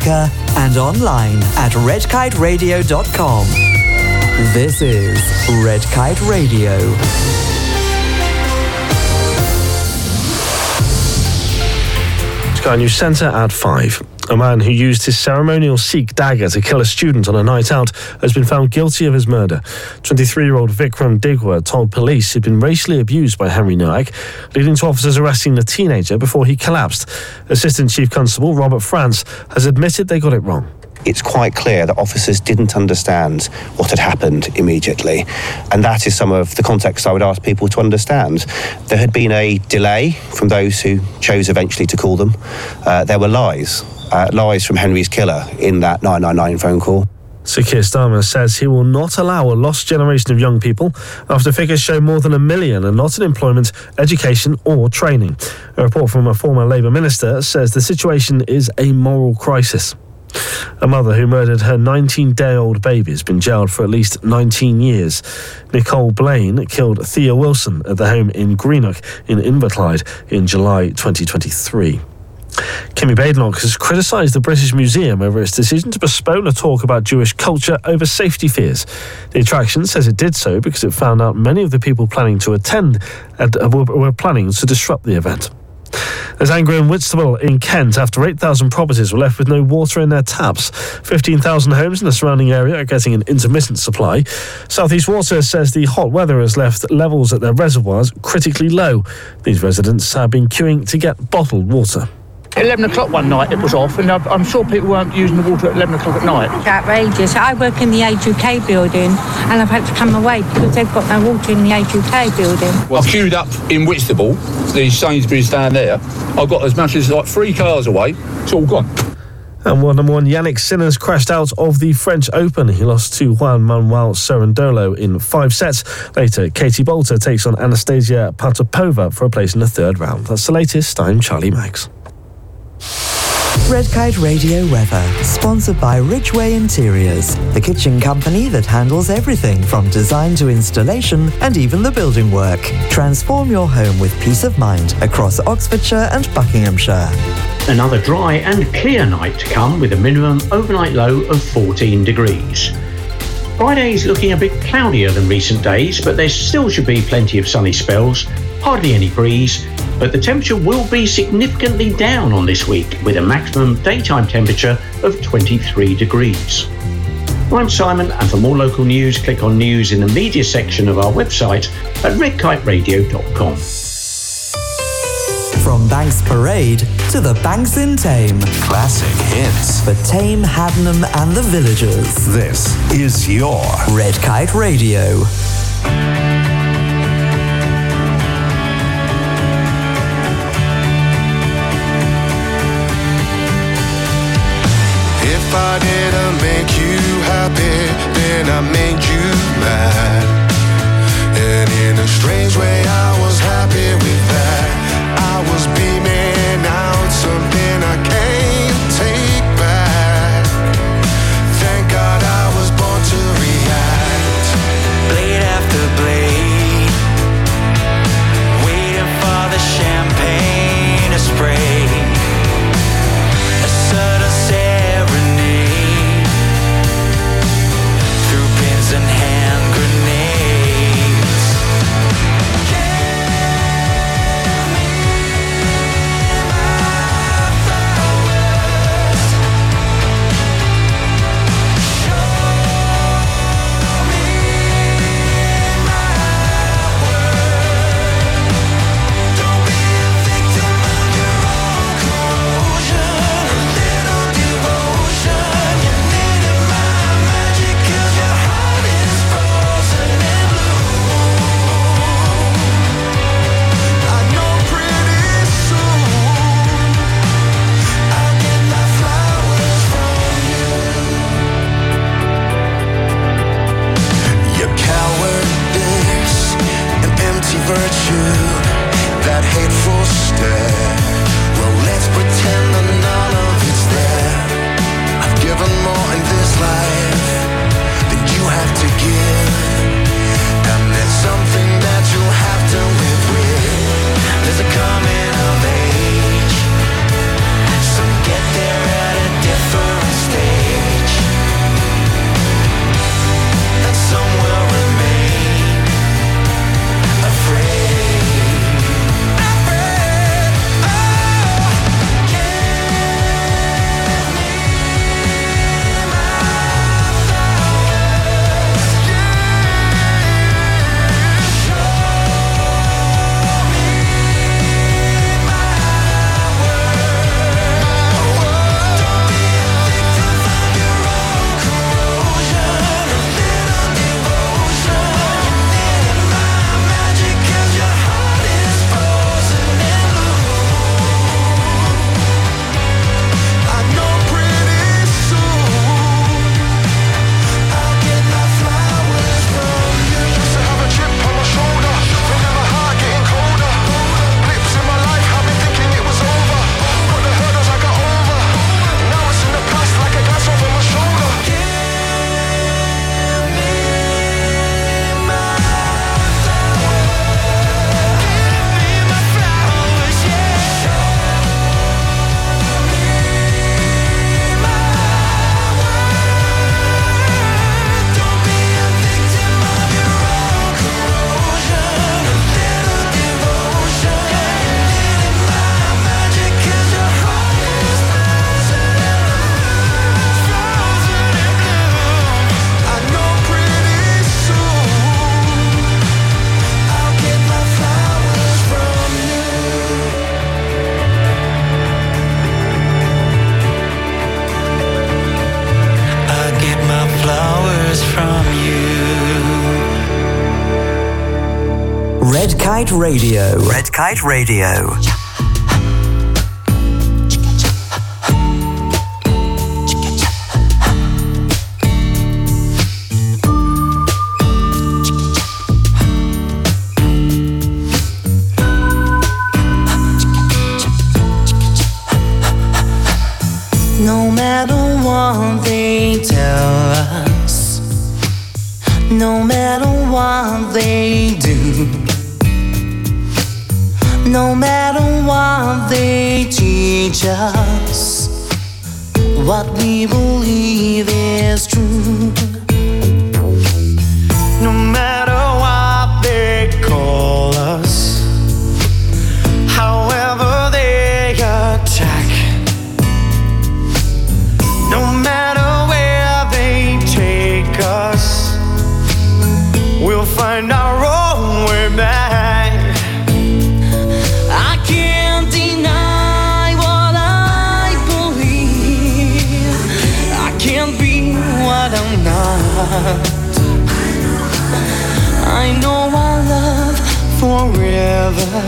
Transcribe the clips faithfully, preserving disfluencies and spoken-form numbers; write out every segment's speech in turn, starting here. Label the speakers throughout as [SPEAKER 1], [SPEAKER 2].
[SPEAKER 1] speaker and online at red kite radio dot com. This is Red Kite Radio.
[SPEAKER 2] Sky News Centre at five. A man who used his ceremonial Sikh dagger to kill a student on a night out has been found guilty of his murder. twenty-three-year-old Vikram Digwa told police he'd been racially abused by Henry Noack, leading to officers arresting the teenager before he collapsed. Assistant Chief Constable Robert France has admitted they got it wrong.
[SPEAKER 3] It's quite clear that officers didn't understand what had happened immediately. And that is some of the context I would ask people to understand. There had been a delay from those who chose eventually to call them. Uh, there were lies, uh, lies from Henry's killer in that nine nine nine phone call.
[SPEAKER 2] Sir Keir Starmer says he will not allow a lost generation of young people after figures show more than a million are not in employment, education or training. A report from a former Labour minister says the situation is a moral crisis. A mother who murdered her nineteen-day-old baby has been jailed for at least nineteen years. Nicole Blaine killed Thea Wilson at the home in Greenock in Inverclyde in July twenty twenty-three. Kimmy Badenoch has criticised the British Museum over its decision to postpone a talk about Jewish culture over safety fears. The attraction says it did so because it found out many of the people planning to attend were planning to disrupt the event. There's anger in Whitstable in Kent after eight thousand properties were left with no water in their taps. fifteen thousand homes in the surrounding area are getting an intermittent supply. South East Water says the hot weather has left levels at their reservoirs critically low. These residents have been queuing to get bottled water.
[SPEAKER 4] eleven o'clock one night it was off, and I'm sure people weren't using the water at eleven o'clock at night.
[SPEAKER 5] It's outrageous. I work in the A two K building and I've had to come away because they've got no water in the A two K building.
[SPEAKER 6] Well, I've queued up in Whitstable, the Sainsbury's down there. I've got as much as like three cars away. It's all gone.
[SPEAKER 2] And world number one Yannick Sinner's crashed out of the French Open. He lost to Juan Manuel Cerundolo in five sets. Later, Katie Bolter takes on Anastasia Potapova for a place in the third round. That's the latest. I'm Charlie Maggs.
[SPEAKER 1] Red Kite Radio weather, sponsored by Ridgeway Interiors, the kitchen company that handles everything from design to installation and even the building work. Transform your home with peace of mind across Oxfordshire and Buckinghamshire.
[SPEAKER 7] Another dry and clear night to come with a minimum overnight low of fourteen degrees. Friday's looking a bit cloudier than recent days, but there still should be plenty of sunny spells, hardly any breeze, but the temperature will be significantly down on this week with a maximum daytime temperature of twenty-three degrees. I'm Simon, and for more local news, click on news in the media section of our website at red kite radio dot com.
[SPEAKER 1] From Banks Parade to the Banks in Tame.
[SPEAKER 8] Classic hits.
[SPEAKER 1] For Tame, Haddenham and the Villagers.
[SPEAKER 8] This is your
[SPEAKER 1] Red Kite Radio.
[SPEAKER 9] If I didn't make you happy, then I made you mad. And in a strange way, I was happy with that. I was beaming out something I can't take back. Thank God I was born to react. Blade after blade, waiting for the champagne to spray. A sudden serenade through pins and hand grenades. Yeah.
[SPEAKER 1] Red Kite Radio. Red Kite Radio.
[SPEAKER 10] No matter what they tell us, no matter what they do, no matter what they teach us, what we believe is true. No matter what they call us, however they attack, no matter where they take us, we'll find our own way back. I can't deny what I believe. I can't be what I'm not. I know our love forever.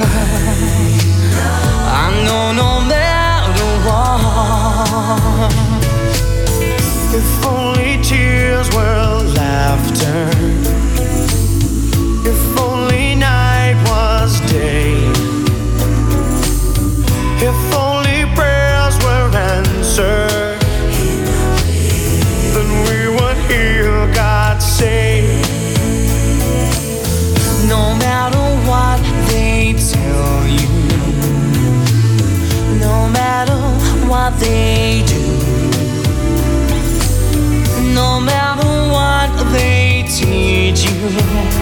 [SPEAKER 10] I know no matter what. If only tears were laughter, if only night was day, if only prayers were answered, then we would hear God say, no matter what they tell you, no matter what they do, no matter what they teach you,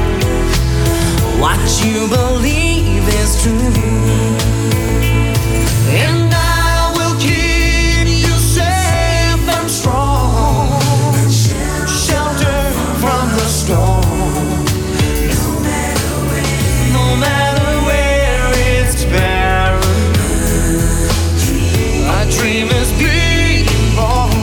[SPEAKER 10] what you believe is true. And I will keep you safe and strong, shelter from the storm. No matter where it's barren, a dream is being born.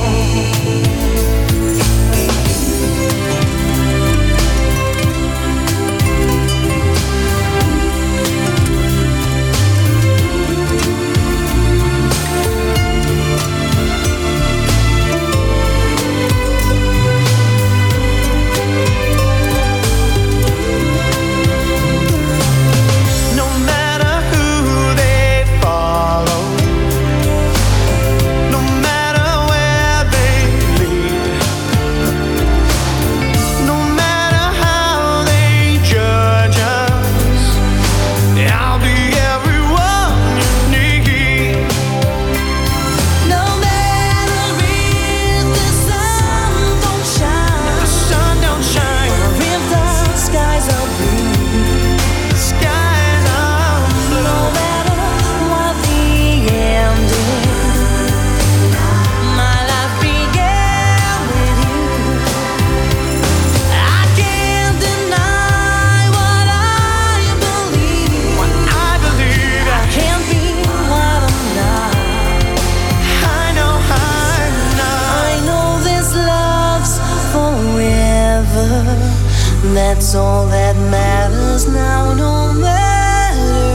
[SPEAKER 10] That's all that matters now, no matter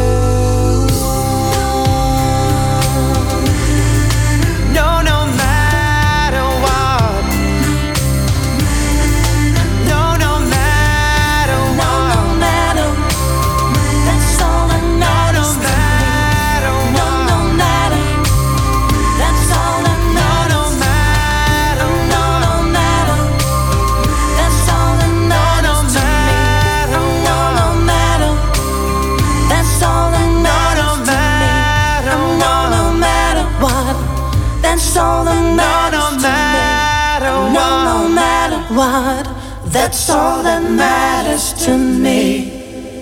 [SPEAKER 10] what. No, no matter what. No, no matter what. No, no matter. That's all that matters. No, no matter. That's all that matters. No, no matter. No, no matter. That's all that matters to me. No, no matter. That's all that matters to me. No, no matter what. That's all that matters to me. No, no matter what. That's all that matters to me.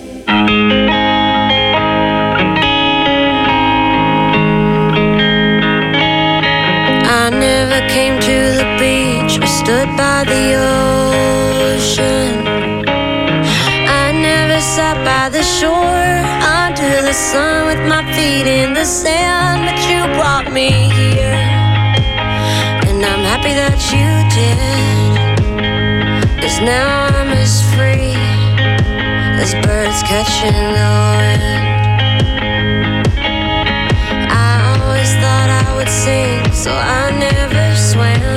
[SPEAKER 11] I never came to the beach or stood by the ocean. I never sat by the shore under the sun with my feet in the sand, but you brought me here, and I'm happy that you did, 'cause now I'm as free as birds catching the wind. I always thought I would sing, so I never swam.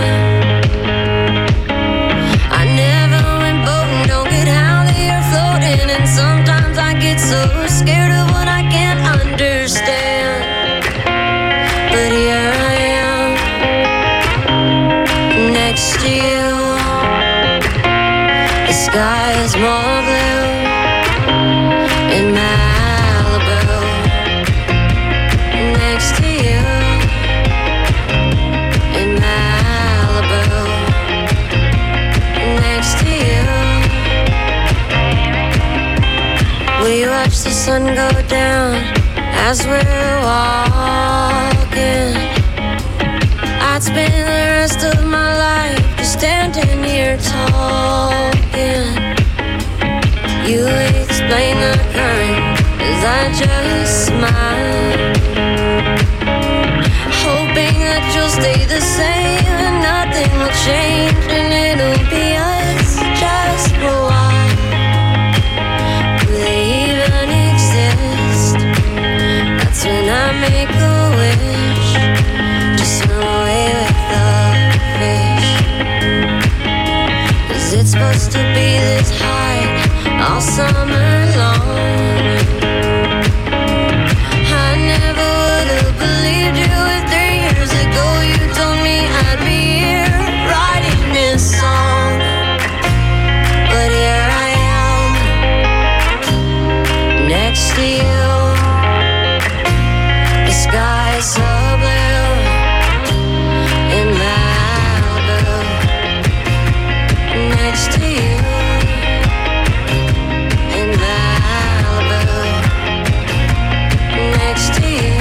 [SPEAKER 11] I never went boating, don't get how they are floating. And sometimes I get so scared of what I can't understand. But here I am, next to you. The sky is more blue in Malibu. Next to you in Malibu. Next to you. We watch the sun go down as we're walking. I'd spend the rest of my life just standing here talking. You explain the current as I just smile, hoping that you'll stay the same and nothing will change, and it'll be us just for a while. Do they even exist? That's when I make a wish to swim away with the fish. 'Cause it's supposed to be this high all summer long. I never would have believed you if three years ago you told me I'd be here writing this song. But here I am, next to you. The sky is so blue in Malibu. Next to you in Malibu. Next to you.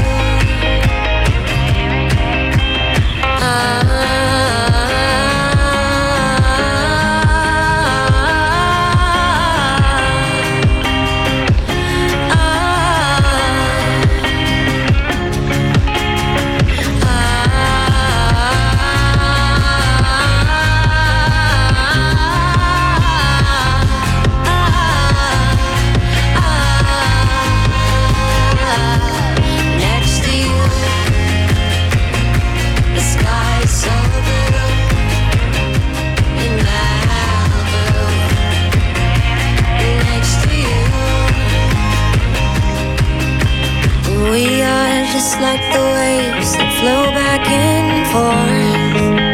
[SPEAKER 11] Next to you. The sky is so blue in Malibu. Next to you. We are just like the waves that flow back and forth.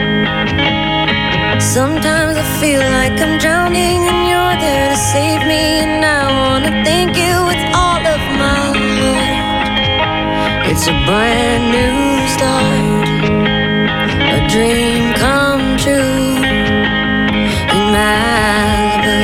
[SPEAKER 11] Sometimes I feel like I'm drowning and you're there to save me, and I wanna thank you with all of my heart. It's a brand new start, a dream come true in Malibu.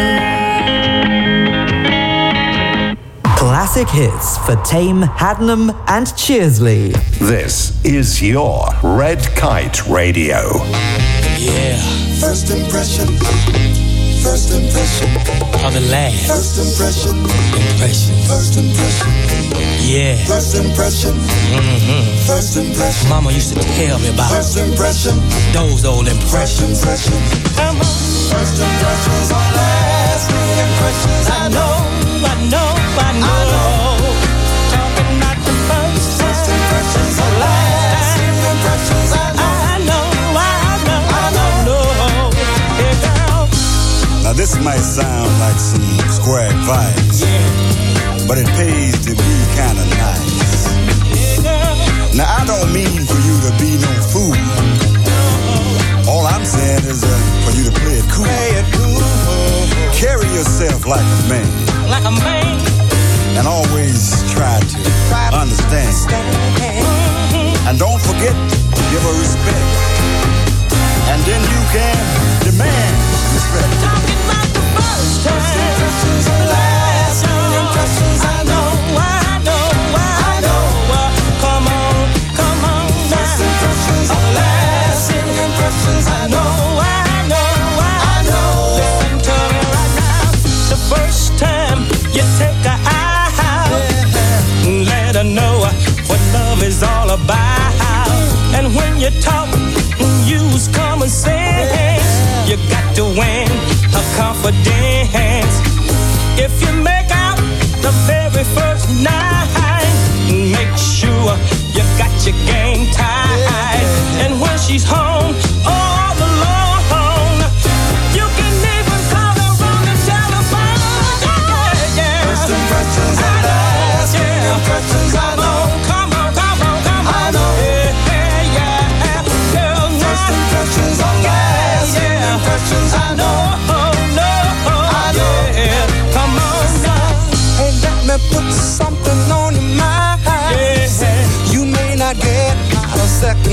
[SPEAKER 1] Classic hits for Tame, Hadnam and Cheersley.
[SPEAKER 8] This is your Red Kite Radio.
[SPEAKER 12] Yeah.
[SPEAKER 9] First impression. First impression.
[SPEAKER 12] Of the land.
[SPEAKER 9] First impression.
[SPEAKER 12] Impression.
[SPEAKER 9] First impression.
[SPEAKER 12] Yeah.
[SPEAKER 9] First impression.
[SPEAKER 12] Mm-hmm.
[SPEAKER 9] First impression.
[SPEAKER 12] Mama used to tell me about
[SPEAKER 9] First impression.
[SPEAKER 12] those old
[SPEAKER 9] First
[SPEAKER 12] impressions.
[SPEAKER 9] impression.
[SPEAKER 12] Come on.
[SPEAKER 9] First impressions are lasting impressions.
[SPEAKER 12] I know, I know, I know. Talking about the first
[SPEAKER 9] First impressions are lasting impressions. I know.
[SPEAKER 12] I know, I know, I know. Yeah, girl.
[SPEAKER 13] Now this might sound like some square advice,
[SPEAKER 12] Yeah,
[SPEAKER 13] but it pays to be kinda nice.
[SPEAKER 12] yeah, girl.
[SPEAKER 13] Now I don't mean for you to be no fool. All I'm saying is uh, for you to play it cool.
[SPEAKER 12] Play it cool.
[SPEAKER 13] Carry yourself like a man,
[SPEAKER 12] Like a man.
[SPEAKER 13] and always try to understand.
[SPEAKER 12] Mm-hmm.
[SPEAKER 13] And don't forget to give her respect, and then you can demand respect.
[SPEAKER 12] Talking about the first time.
[SPEAKER 9] Impressions are lasting impressions.
[SPEAKER 12] I know, I know, I know. Come on, come on now.
[SPEAKER 9] First impressions are lasting impressions. I know.
[SPEAKER 12] I know, I know. Listen to me right now. The first time you take her out, let her know what love is all about. And when you talk, use common sense. You got to win her confidence. If you make her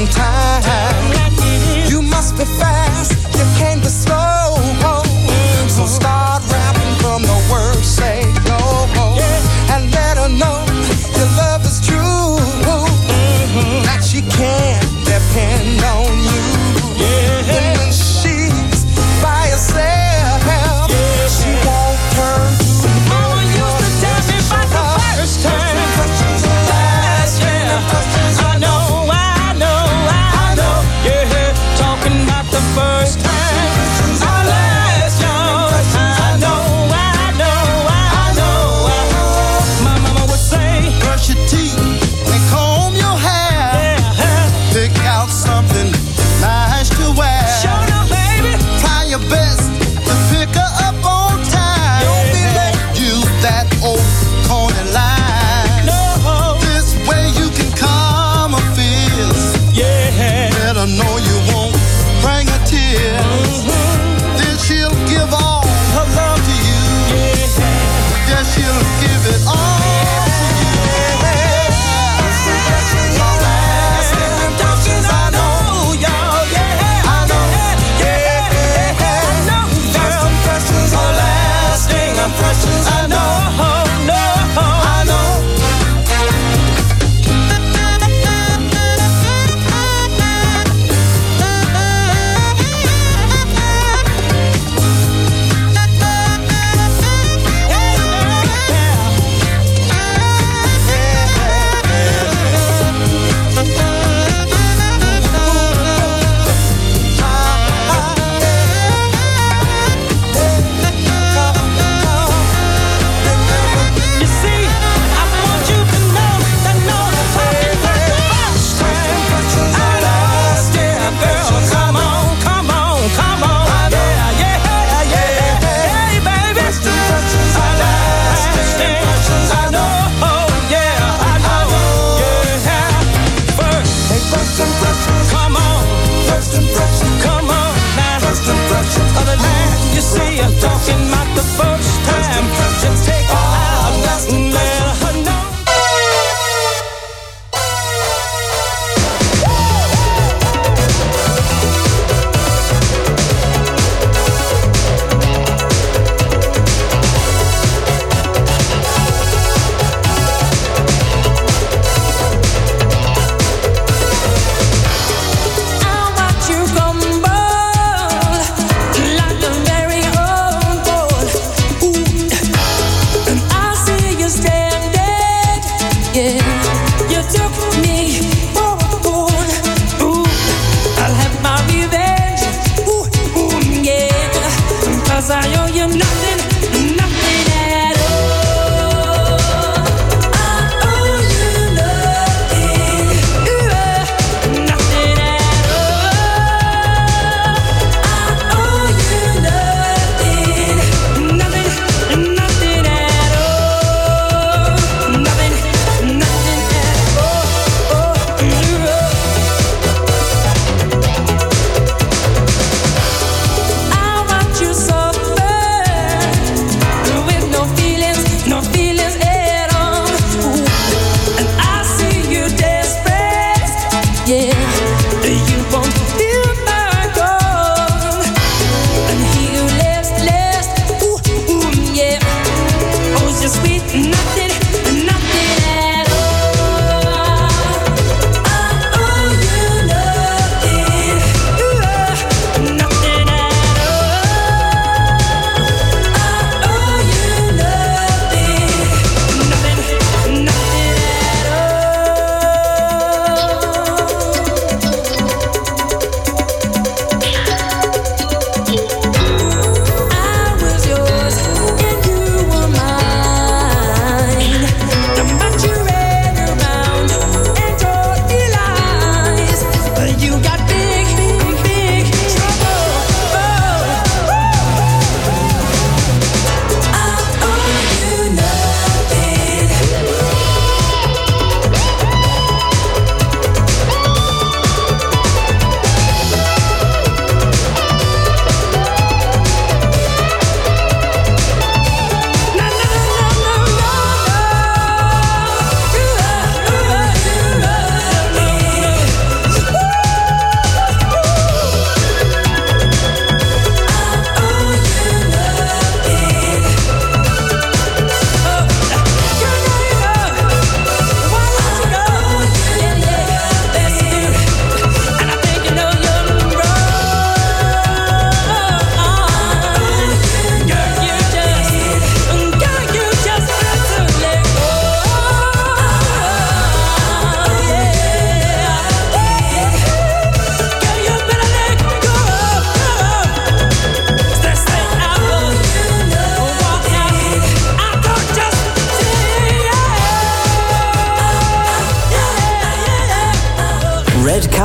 [SPEAKER 9] time. You must be fast, you can't be slow. So start rapping from the word say go. And let her know your love is true. That she can depend on you. And when she's by herself, she won't turn to
[SPEAKER 12] Mama used to tell me about the first time. Last year. I know, I know, I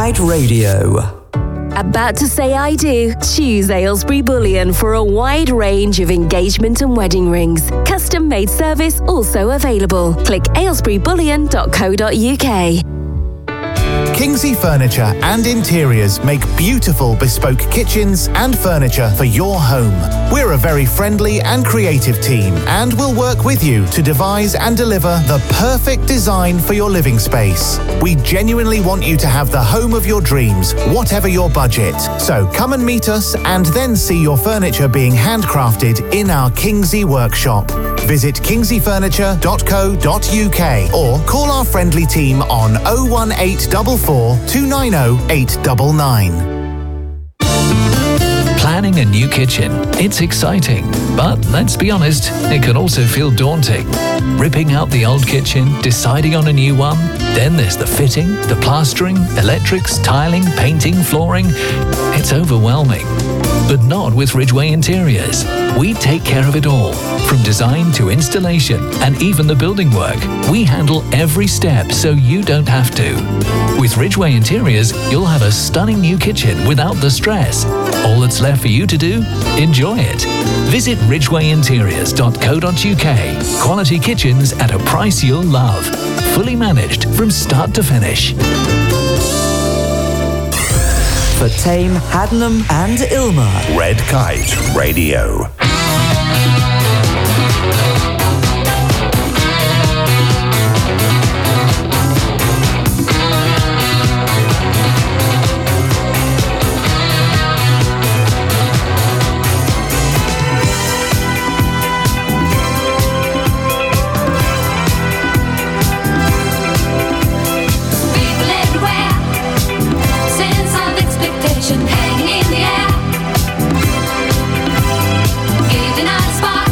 [SPEAKER 1] Kite Radio.
[SPEAKER 14] About to say I do? Choose Aylesbury Bullion for a wide range of engagement and wedding rings. Custom made service also available. Click aylesbury bullion dot co dot uk.
[SPEAKER 15] Kingsley Furniture and Interiors make beautiful bespoke kitchens and furniture for your home. We're a very friendly and creative team and will work with you to devise and deliver the perfect design for your living space. We genuinely want you to have the home of your dreams, whatever your budget. So come and meet us and then see your furniture being handcrafted in our Kingsley workshop. Visit kingsley furniture dot co dot uk or call our friendly team on oh one eight four four, two nine oh, eight nine nine.
[SPEAKER 16] Planning a new kitchen. It's exciting, but let's be honest, it can also feel daunting. Ripping out the old kitchen, deciding on a new one, then there's the fitting, the plastering, electrics, tiling, painting, flooring. It's overwhelming. But not with Ridgeway Interiors. We take care of it all, from design to installation and even the building work. We handle every step so you don't have to. With Ridgeway Interiors, you'll have a stunning new kitchen without the stress. All that's left for you to do? Enjoy it. Visit ridgeway interiors dot co dot uk. Quality kitchens at a price you'll love. Fully managed from start to finish.
[SPEAKER 1] For Tame, Haddenham and Ilmer.
[SPEAKER 8] Red Kite Radio.
[SPEAKER 10] Hanging in the air, giving out a spark.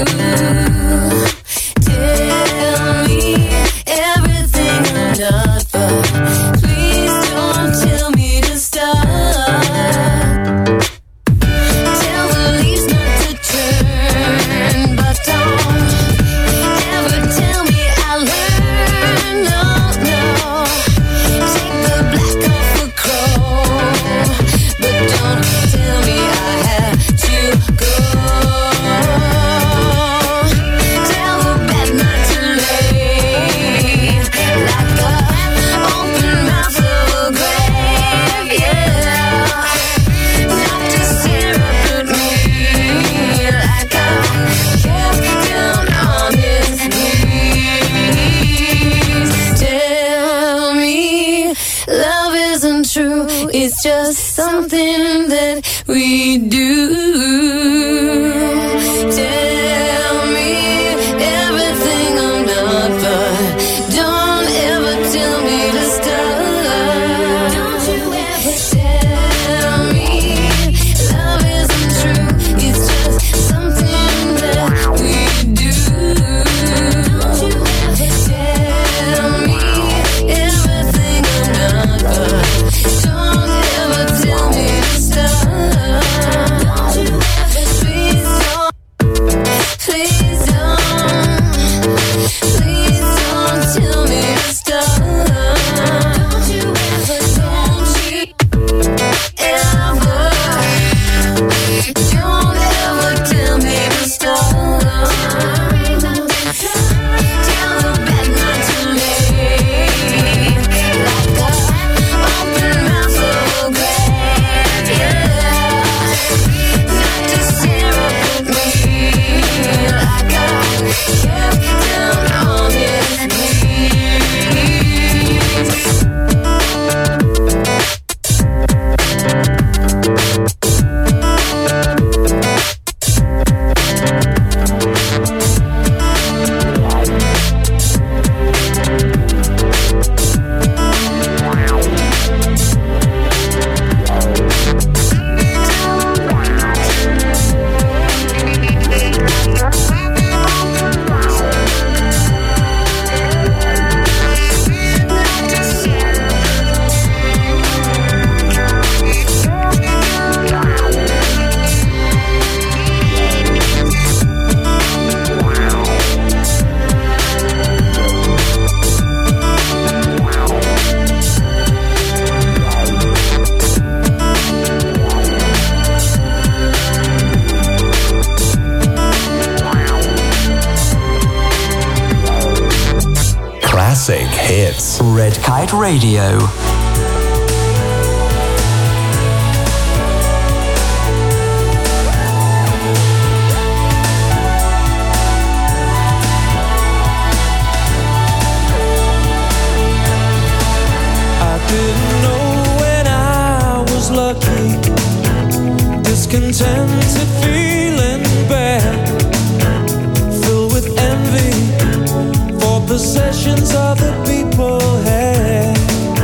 [SPEAKER 10] Tell me everything I'm not, but please don't tell me to stop. Tell the leaves not to turn, but don't ever tell me I learned. No, no. Take the black off a crow, but don't tell me I have to go. Tell the bed not to lay like a open mouth of a grave, yeah. Not to stare up at me like I'm kept down on his knees. Tell me love isn't true, it's just something that we do. Tell me everything I'm not, but don't ever tell me to stop. Don't you ever tell me love isn't true, it's just something that we do. Don't you ever tell me everything I'm not, but don't ever tell me to stop. Don't you ever, please don't, please don't, please don't tell me to stop. Don't you ever, don't you ever, don't ever tell me to stop. Tell the bed not to lay like a open mouth of a grave, yeah. Not to stare up at me like I'm kept down on his
[SPEAKER 8] Classic hits.
[SPEAKER 1] Red Kite Radio.
[SPEAKER 12] I didn't know when I was lucky, discontented, feeling bad, filled with envy for possessions other people had.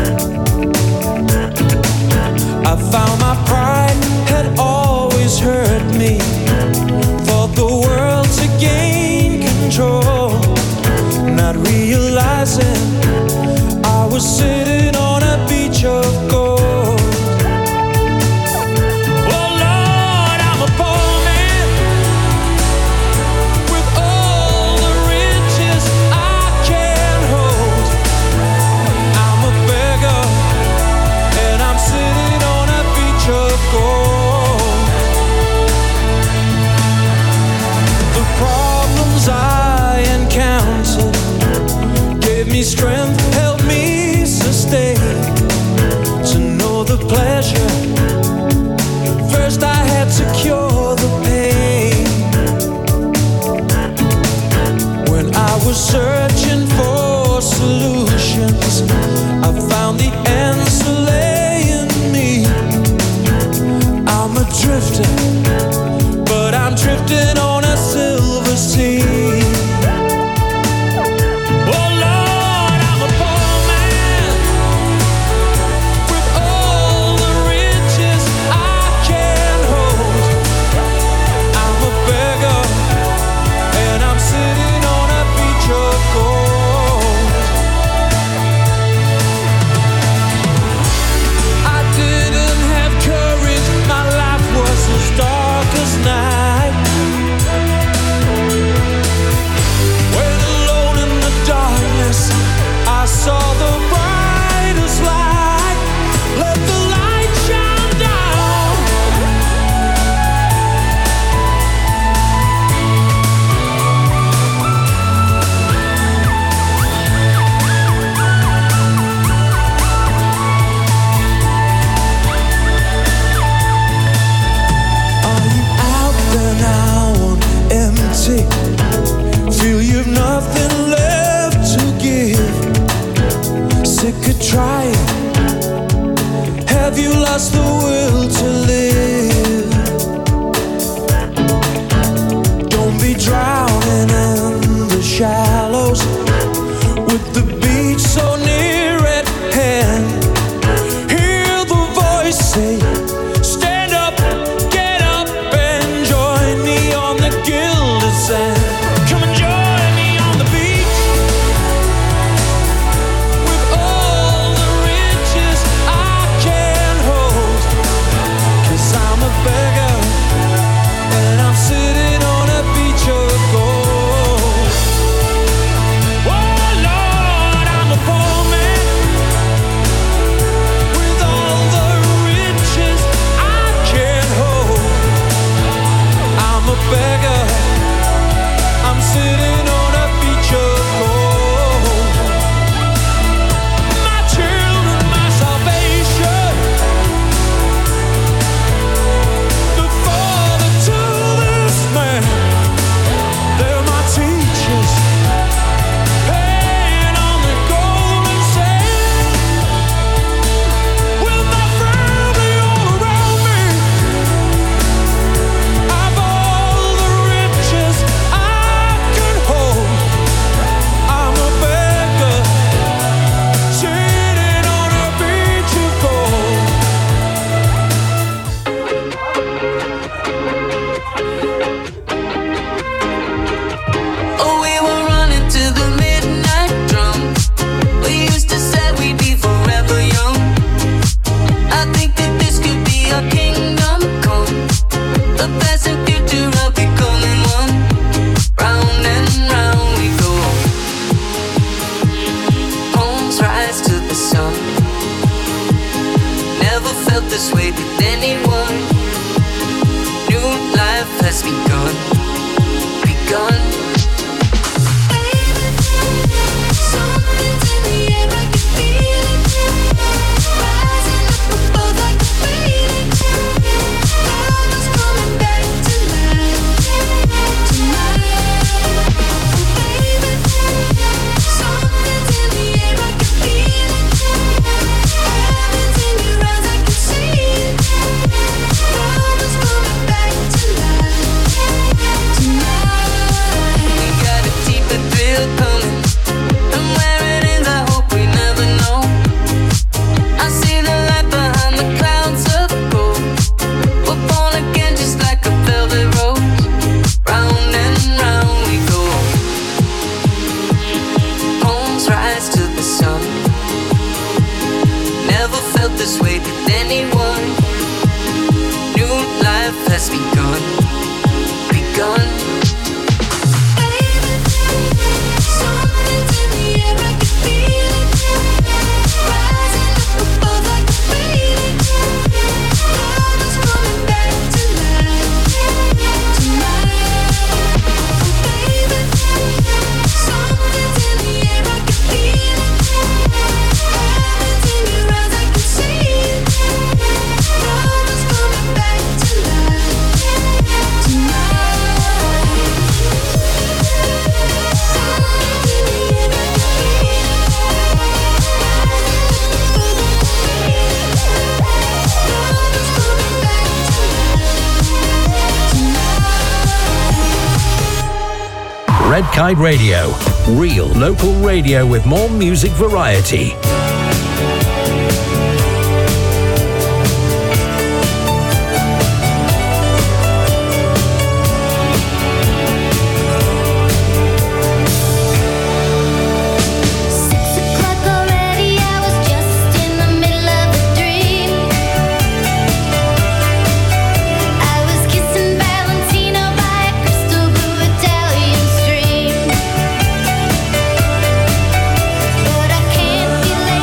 [SPEAKER 12] I found my pride had always hurt me, thought the world to gain control, not realizing I was sitting on a beach of gold. Oh Lord, I'm a poor man with all the riches I can hold. I'm a beggar and I'm sitting on a beach of gold. The problems I encountered gave me strength, helped me sustain. To know the pleasure, first I had to cure the pain. When I was searching for solutions, I found the answer lay in me. I'm a drifter, but I'm drifting on a silver sea. Oh Lord, I'm a poor man with all the riches I can hold. I'm a beggar feel you've nothing left to give. Sick of trying. Have you lost the will to live? Don't be drowning in the shallows with the beach so near at hand. Hear the voice say, stand up, get up and join me on the gilded sand. Come and join me on the beach with all the riches I can hold. 'Cause I'm a beggar and I'm sitting on a beach of gold. Oh Lord, I'm a poor man with all the riches I can hold. I'm a beggar, I'm sitting on a beach of gold. My children, my salvation, the father to this man. They're my teachers, playing on the golden sand. With my family all around me, I've all the riches I can hold. I'm a beggar, sitting on a beach of gold.
[SPEAKER 10] Oh, we were running to the midnight drum. We used to say we'd be forever young. I think that this could be our kingdom come. The past and future are becoming one. Round and round we go. Homes rise to the sun. Never felt this way with anyone. New life has begun. Begun. Something's in the air, I can feel it. Rising up above like a feeling. Love is coming back to life tonight. Baby, something's in the air, I can feel it. Heaven's in your eyes, I can see it. Love is coming back to life tonight. We got a deeper thrill coming, and where it ends, I hope we never know. I see the light behind the clouds of gold. We're born again just like a velvet rose. Round and round we go. Homes rise to the sun. Never felt this way with anyone. New life has begun. Begun. Something's in the air, I can feel it. Rising up above like a feeling. Love is coming back to life tonight. Baby, something's in the air, I can feel it. Heaven's in your eyes, I can see it. Love is coming back to life
[SPEAKER 17] Red Kite Radio. Real local radio with more music variety.
[SPEAKER 10] But I can't be late.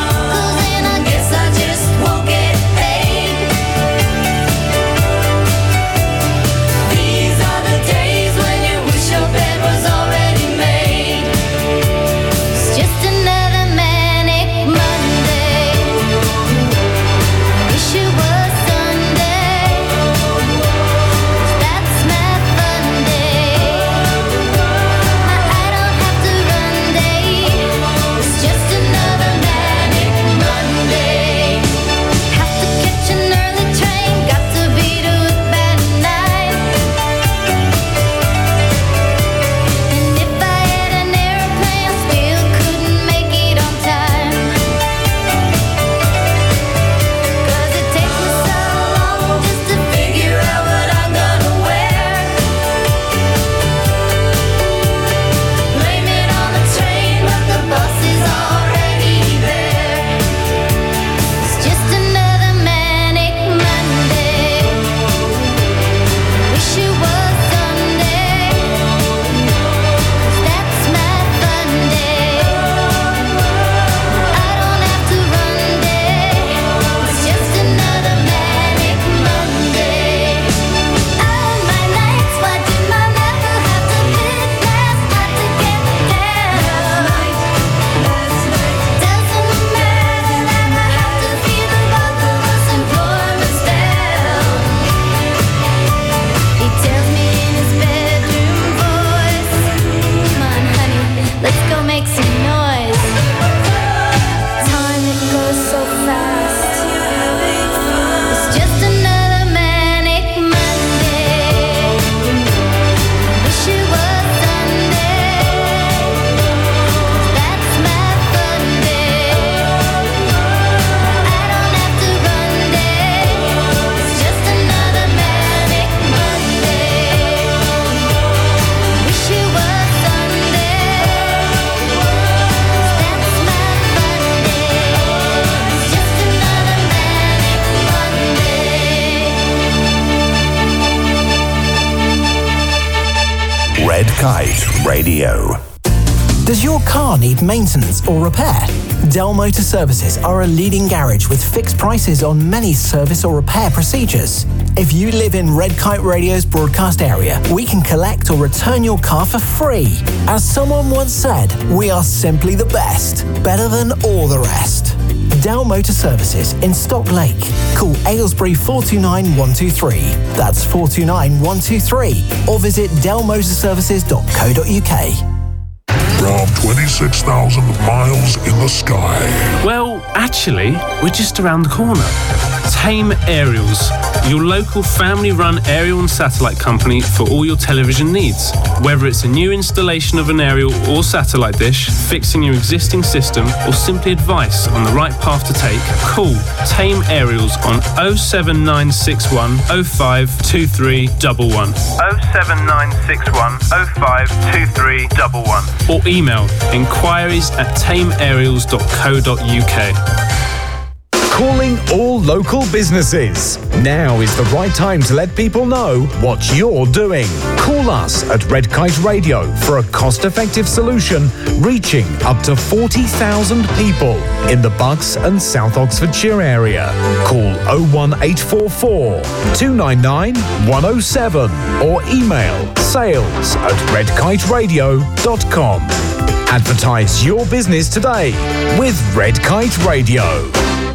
[SPEAKER 8] Kite Radio.
[SPEAKER 18] Does your car need maintenance or repair? Dell Motor Services are a leading garage with fixed prices on many service or repair procedures. If you live in Red Kite Radio's broadcast area, we can collect or return your car for free. As someone once said, we are simply the best, better than all the rest. Dell Motor Services in Stock Lake. Call Aylesbury four two nine one two three. That's four two nine one two three. Or visit dell motor services dot co dot uk.
[SPEAKER 19] From twenty-six thousand miles in the sky.
[SPEAKER 20] Well, actually, we're just around the corner. Tame Aerials, your local family-run aerial and satellite company for all your television needs. Whether it's a new installation of an aerial or satellite dish, fixing your existing system, or simply advice on the right path to take, call Tame Aerials on oh seven nine six one oh five two three one one. oh seven nine six one oh five two three one one. Or email inquiries at tame aerials dot co dot uk.
[SPEAKER 21] Calling all local businesses. Now is the right time to let people know what you're doing. Call us at Red Kite Radio for a cost-effective solution reaching up to forty thousand people in the Bucks and South Oxfordshire area. Call oh one eight four four two nine nine one oh seven or email sales at red kite radio dot com. Advertise your business today with Red Kite Radio.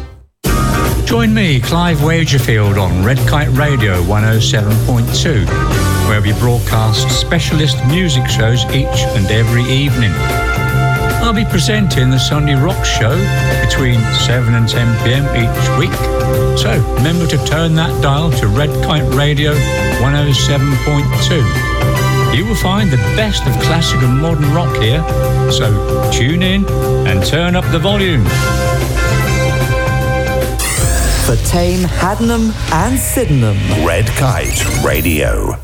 [SPEAKER 22] Join me, Clive Wagerfield, on Red Kite Radio one oh seven point two, where we broadcast specialist music shows each and every evening. I'll be presenting the Sunday Rock Show between seven and ten p.m. each week. So remember to turn that dial to Red Kite Radio one oh seven point two. You will find the best of classic and modern rock here, so tune in and turn up the volume.
[SPEAKER 1] For Tame, Haddenham and Sydenham.
[SPEAKER 8] Red Kite Radio.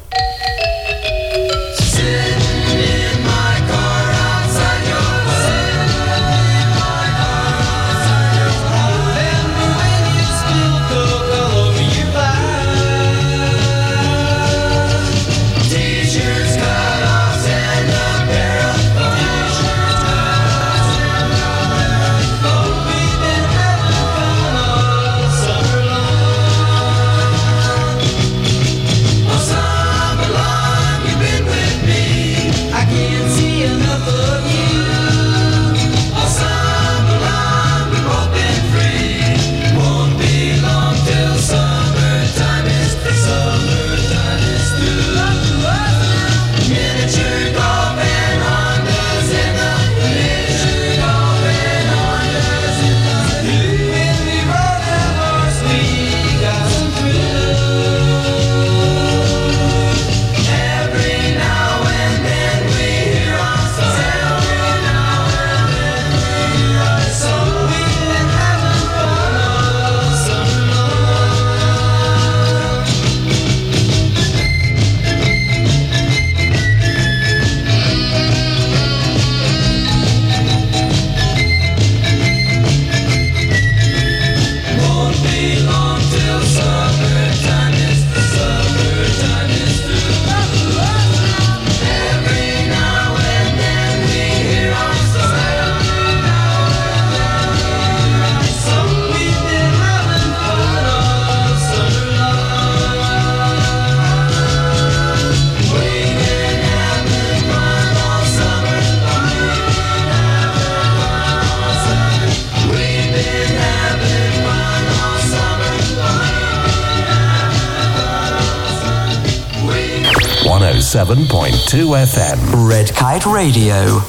[SPEAKER 8] one oh seven point two F M.
[SPEAKER 1] Red Kite Radio.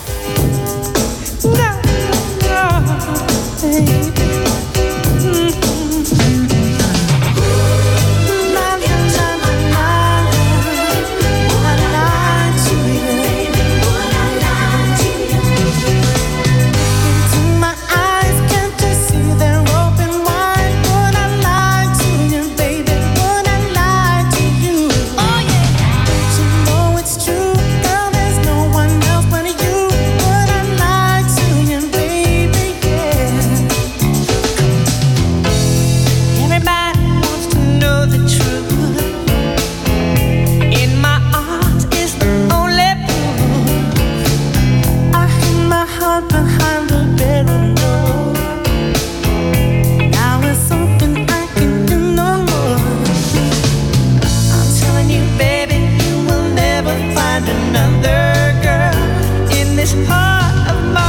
[SPEAKER 10] heart behind the barrel. Now it's something I can do no more. I'm telling you, baby, you will never find another girl in this heart of mine.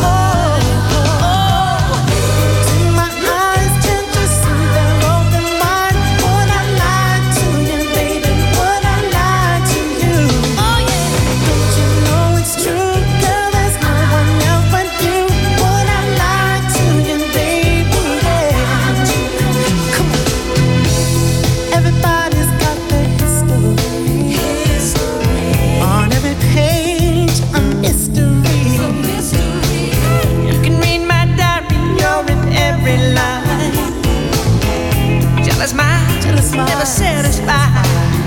[SPEAKER 10] Never satisfied.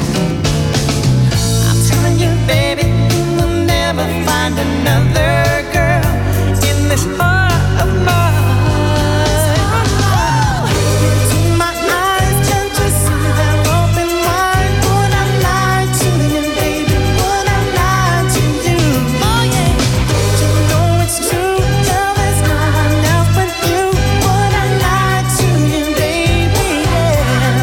[SPEAKER 10] I'm telling you, baby, you will never find another girl in this heart of mine. Into my eyes, can't you see they're open wide? Would I lie to you, baby? Would I lie to you? Oh yeah, you know it's true, girl. There's no one else but you. Would I lie to you, baby? Yeah.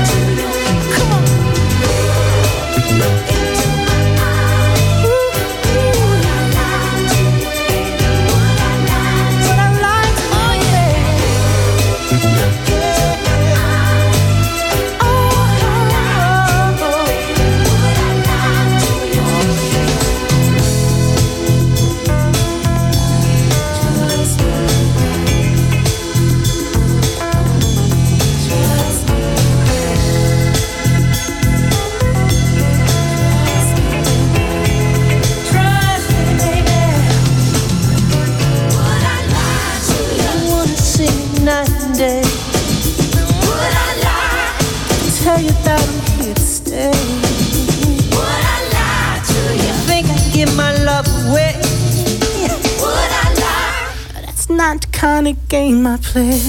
[SPEAKER 10] Tell you that I'm here to stay. Would I lie to you? You think I'd give my love away? Would I lie? That's not the kind of game I play.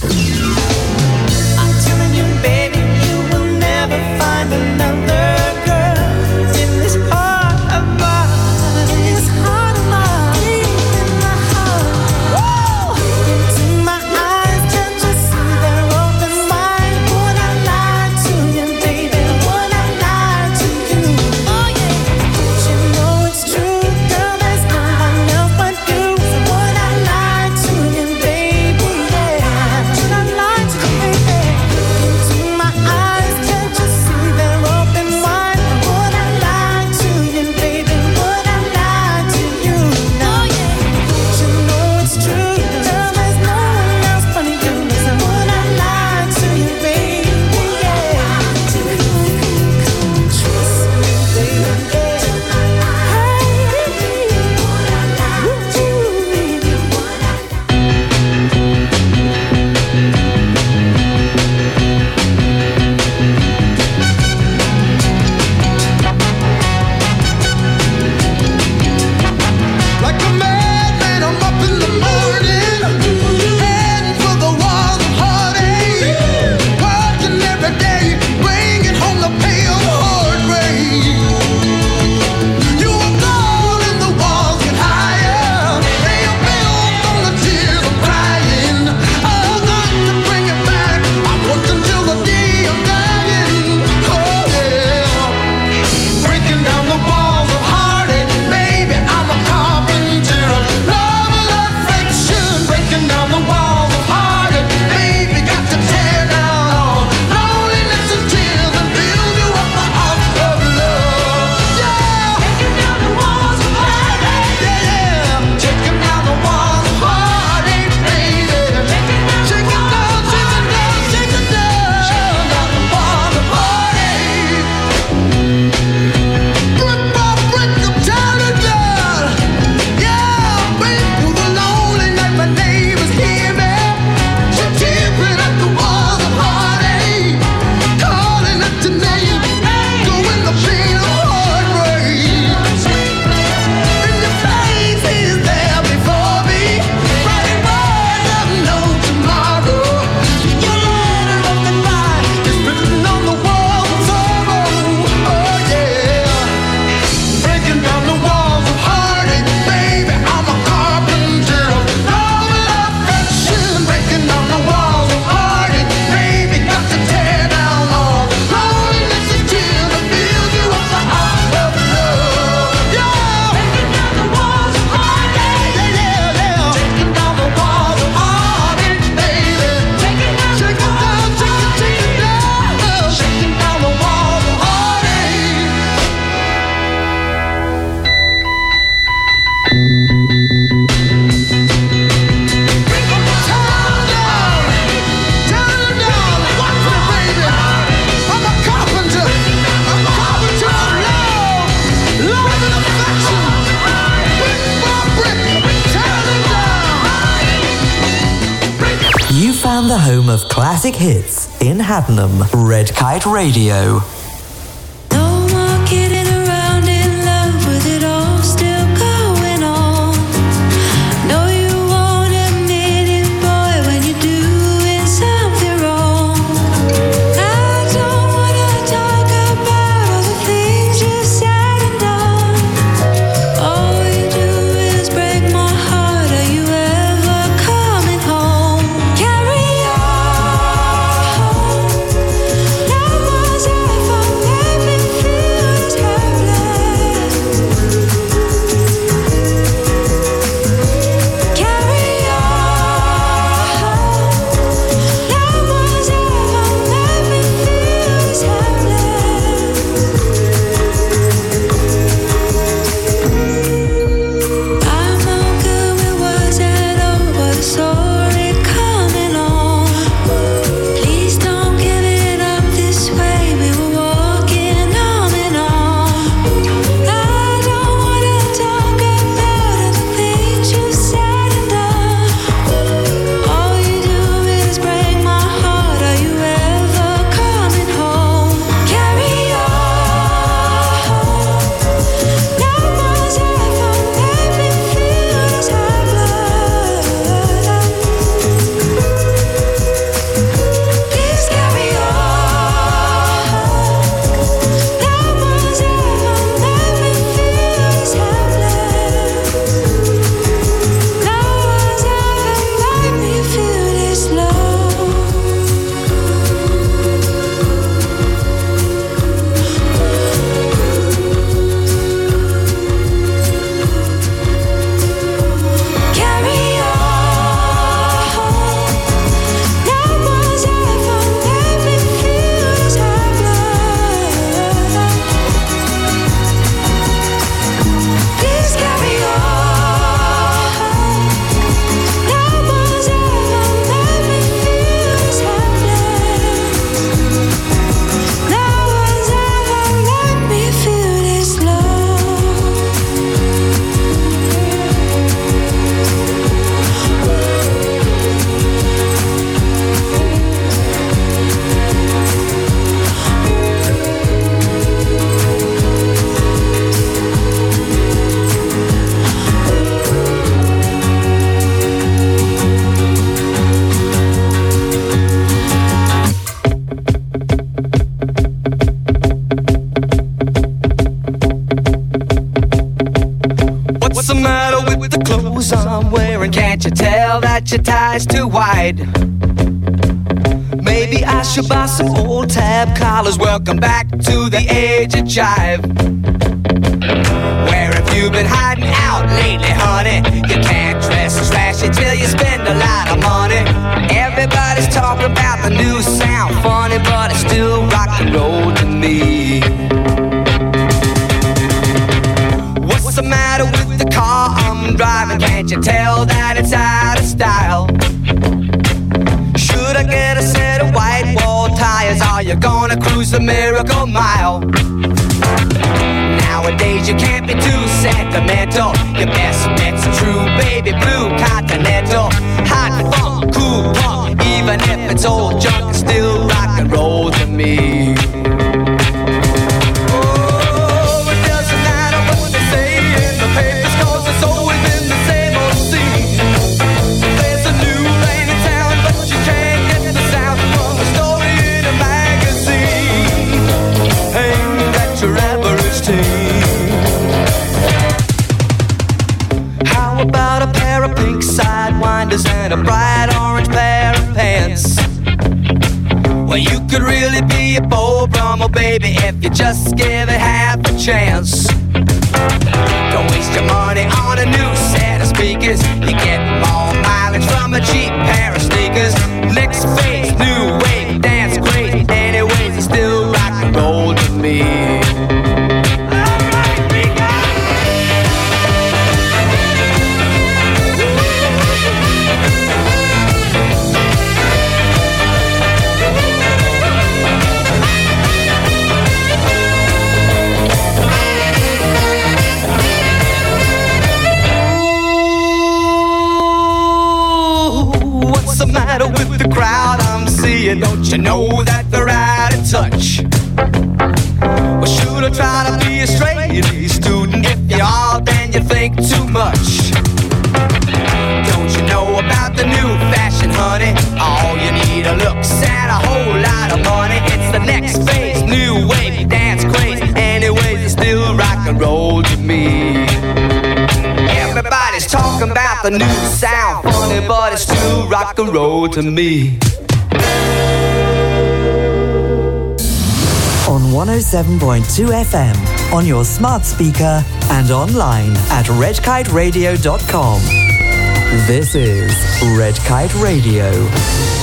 [SPEAKER 10] I'm telling you, baby, you will never find another girl in this heart of mine. In this heart of mine. In my heart. Woo! Into my eyes, can't you see they're open wide? Would I lie to you, baby? Would I lie to you? Oh yeah. Don't you know it's true, girl? There's no one else but you. So would I lie to you, baby? Yeah. Would I lie to you, baby? Into my eyes, can't you see they're open?
[SPEAKER 1] the home of classic hits in Haddenham. Red Kite Radio.
[SPEAKER 10] No more kidding around in love with it all still going on. No, you won't admit it, boy, when you're doing something wrong. I don't wanna talk about all the things you've said and done. All you do is break my heart. Are you ever coming home? Carry on. That was ever made me feel this helpless. Carry on. That was ever made me feel this helpless. I'm no good with words at all, but I saw it coming on. Please don't give it up this way. We were walking arm in arm. I don't wanna talk about all the things you said and done. All you do is break my heart. Are you ever coming home? Carry on. That was ever made me feel this helpless. Please carry on. That was ever made me feel this helpless. That was ever made me feel this low. Carry on. That was ever made me feel this helpless. Please carry on. That was ever made me feel this helpless. That was ever made me feel this low.
[SPEAKER 3] What's the matter with the clothes I'm wearing? Can't you tell that your tie's too wide? Maybe I should buy some old tab collars. Welcome back to the age of jive. Where have you been hiding out lately, honey? You can't dress as flashy till you spend a lot of money. Everybody's talking about the new sound, funny, but it's still rock and roll to me. What's the matter with the car I'm driving? Can't you tell that it's out of style? Should I get a set of white wall tires? Are you gonna cruise the Miracle Mile? Nowadays you can't be too sentimental. Your best bet's a true baby blue Continental. Hot funk, cool punk, even if it's old junk, it's still rock and roll to me. Oh, it doesn't matter what they say in the papers, 'cause it's always been the same old scene. There's a new lane in town, but you can't get the sound from a story in a magazine aimed at your average teen. How about a pair of pink sidewinders and a bright orange pair of pants? Well, you could really be a Beau Brummel, baby, if you just give it half a chance. Don't waste your money on a new set of speakers. You get more mileage from a cheap pair of sneakers. Next phase, new wave, dance great. Anyways, it's still rock and roll to me. Ooh, to try to be a straight A student. If you are, then you think too much. Don't you know about the new fashion, honey? All you need are looks and a whole lot of money. It's the next phase, new wave, dance craze. Anyways, it's still rock and roll to me. Everybody's talking about the new sound, funny, but it's still rock and roll to me.
[SPEAKER 1] On one oh seven point two F M, on your smart speaker and online at red kite radio dot com. This is Red Kite Radio.